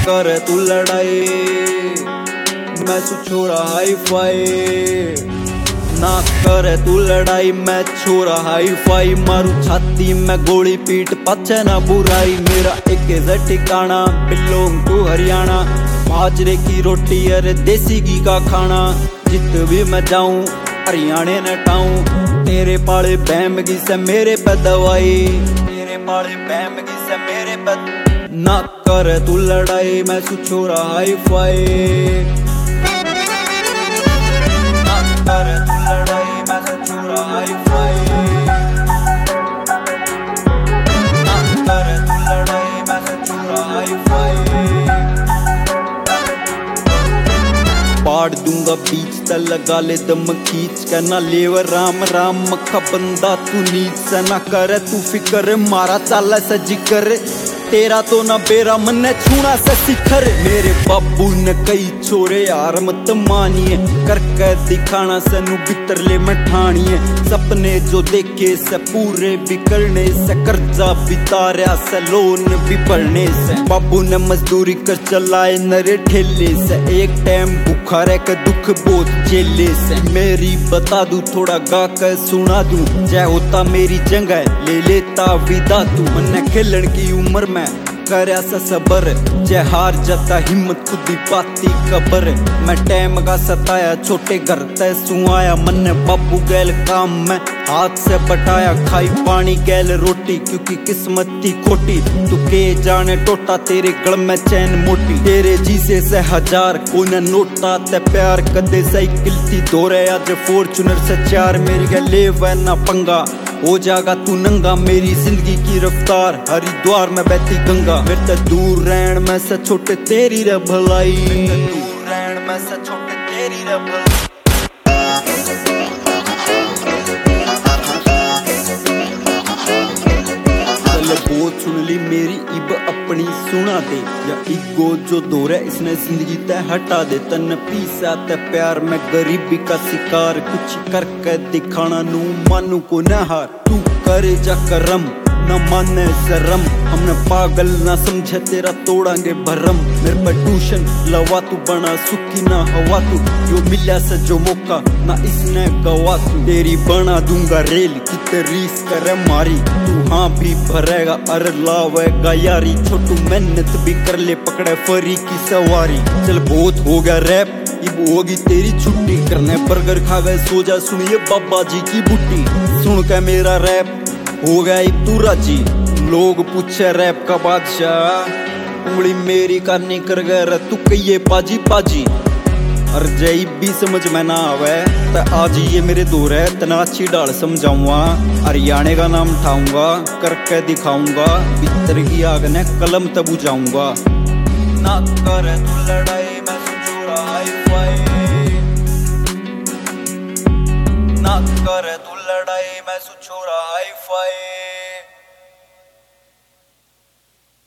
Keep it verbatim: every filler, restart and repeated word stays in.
करे तू लड़ाई, मैं सु छोरा हाई फाई। ना करे तू लड़ाई, मैं छोरा हाई फाई। मारू छाती में गोली, पीठ पाछे ना बुराई। मेरा एक है ठिकाना, बिलोंग टू हरियाणा। बाजरे की रोटी अरे देसी घी का खाना। जित भी मैं जाऊं हरियाणे न टाऊं। तेरे पाले बैमगी से मेरे पे दवाई, तेरे पाले बैमगी से मेरे पे। ना करे तू लड़ाई, मैं सु छोरा हाई फाई। ना करे तू लड़ाई, मैं सु छोरा हाई फाई। ना करे तू लड़ाई, मैं सु छोरा हाई फाई। पाड़ दूंगा बीच त लगा ले दम खींच के। ना लेवर राम राम मक्खा बंदा तू नीच से। ना करे तू फिकर मारा चाल से जिक्र। तेरा तो ना बेरा मन छूना से शिखर। मेरे बाबू ने कई छोरे यार मत मानिए। करके दिखाना से नु भीतर ले मैं ठानिए। सपने जो देखे से पूरे भी करने से। कर्जा भी तारा से लोन भी भरने से। बाबू ने मजदूरी कर चलाए नरे ठेले से। एक टाइम भूखा रह के दुख बहुत झेले से। मेरी बता दूं थोड़ा गा कर सुना दूं। जय होता मेरी जगह ले लेता विदा तू। मन खेलन की उम्र में करया सा सबर। जय हार जाता हिम्मत खुदी पाती कबर। मैं टाइम का सताया छोटे घर तय सुआया। मन बाबू गैल काम में हाथ से बटाया। खाई पानी गैल रोटी क्योंकि किस्मत थी खोटी। तू के जाने टोटा तेरे गल में चैन मोटी। तेरे जीसे से हजार कोई न नोटा ते प्यार। कदे साइकिल थी दौरे आज फॉर्चूनर से चार। मेरी गले वह ना पंगा हो जागा तू नंगा। मेरी जिंदगी की रफ्तार हरिद्वार में बहती गंगा। मेरे ते दूर रहन में से छोटे तेरी रे भलाई। दूर रहन में से छोटे तेरी रे भलाई। बहुत सुन ली मेरी इब अपनी सुना दे। या इगो जो दौर है इसने जिंदगी तय हटा दे। तन पीसा ते प्यार में गरीबी का शिकार। कुछ करके दिखाना नू मानू को न हार। तू करे जा करम न माने शर्म। हमने पागल ना समझे तेरा तोड़ांगे भरम। मेरे पर ट्यूशन लवा तू बना सुखी ना हवा तू। जो मिला से जो मौका ना इसने गवा तू। तेरी बना दूंगा रेल कितने रीस करे मारी। तू हाँ भी भरेगा अरे लावेगा यारी। छोटू मेहनत भी कर ले पकड़े फरी की सवारी। चल बहुत हो गया रैप अब होगी तेरी छुट्टी। करने बर्गर खा गए सो जा सुनिए बाबा जी की बुट्टी। सुन के मेरा रैप हो गया अब तू राजी। लोग पूछे रैप का बादशाह उंगली मेरी करनी कर गए तू कहिए पाजी पाजी। और जय भी समझ में ना आवे तो आज ये मेरे दूर है तना अच्छी डाल समझाऊंगा। हरियाणे का नाम उठाऊंगा करके दिखाऊंगा। भीतर की आग ने कलम तब बुझाऊंगा। ना करे तू लड़ाई, मैं सु छोरा हाई फाई। ना करे तू लड़ाई, मैं सु छोरा हाई फाई।